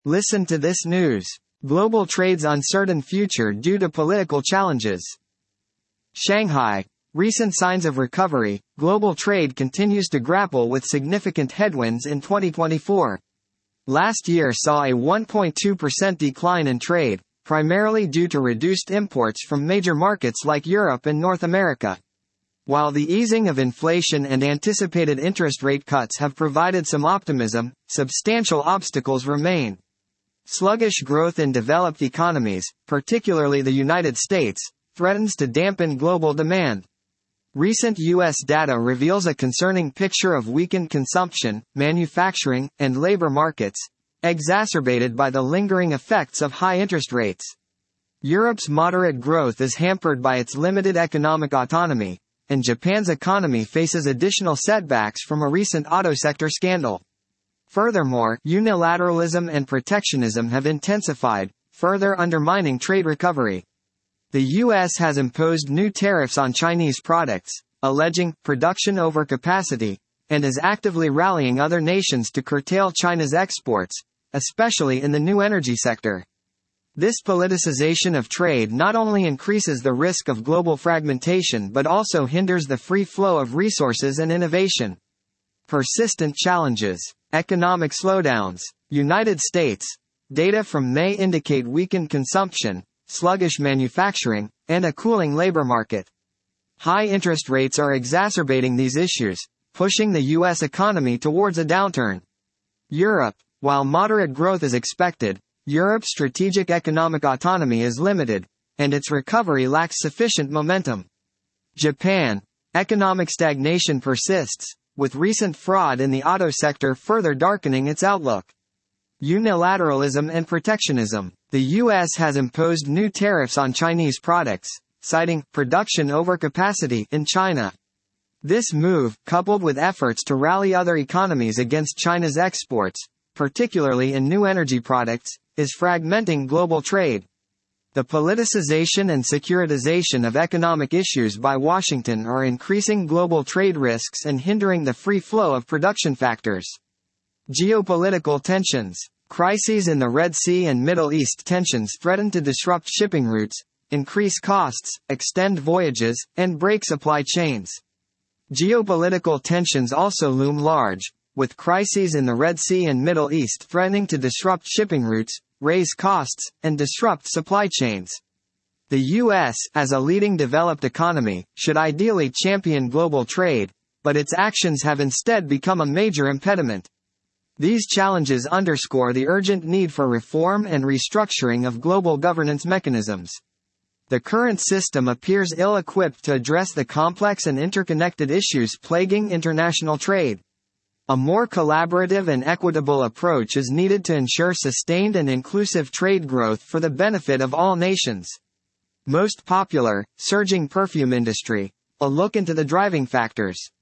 Listen to this news. Global trade's uncertain future due to political challenges. Shanghai. Recent signs of recovery. Global trade continues to grapple with significant headwinds in 2024. Last year saw a 1.2% decline in trade, primarily due to reduced imports from major markets like Europe and North America. While the easing of inflation and anticipated interest rate cuts have provided some optimism, substantial obstacles remain. Sluggish growth in developed economies, particularly the United States, threatens to dampen global demand. Recent U.S. data reveals a concerning picture of weakened consumption, manufacturing, and labor markets, exacerbated by the lingering effects of high interest rates. Europe's moderate growth is hampered by its limited economic autonomy, and Japan's economy faces additional setbacks from a recent auto sector scandal. Furthermore, unilateralism and protectionism have intensified, further undermining trade recovery. The U.S. has imposed new tariffs on Chinese products, alleging production overcapacity, and is actively rallying other nations to curtail China's exports, especially in the new energy sector. This politicization of trade not only increases the risk of global fragmentation but also hinders the free flow of resources and innovation. Persistent challenges. Economic slowdowns. United States. Data from May indicate weakened consumption, sluggish manufacturing, and a cooling labor market. High interest rates are exacerbating these issues, pushing the U.S. economy towards a downturn. Europe. While moderate growth is expected, Europe's strategic economic autonomy is limited, and its recovery lacks sufficient momentum. Japan. Economic stagnation persists, with recent fraud in the auto sector further darkening its outlook. Unilateralism and protectionism. The U.S. has imposed new tariffs on Chinese products, citing production overcapacity in China. This move, coupled with efforts to rally other economies against China's exports, particularly in new energy products, is fragmenting global trade. The politicization and securitization of economic issues by Washington are increasing global trade risks and hindering the free flow of production factors. Geopolitical tensions. Crises in the Red Sea and Middle East tensions threaten to disrupt shipping routes, increase costs, extend voyages, and break supply chains. Geopolitical tensions also loom large, with crises in the Red Sea and Middle East threatening to disrupt shipping routes, raise costs, and disrupt supply chains. The U.S., as a leading developed economy, should ideally champion global trade, but its actions have instead become a major impediment. These challenges underscore the urgent need for reform and restructuring of global governance mechanisms. The current system appears ill-equipped to address the complex and interconnected issues plaguing international trade. A more collaborative and equitable approach is needed to ensure sustained and inclusive trade growth for the benefit of all nations. Most popular, surging perfume industry. A look into the driving factors.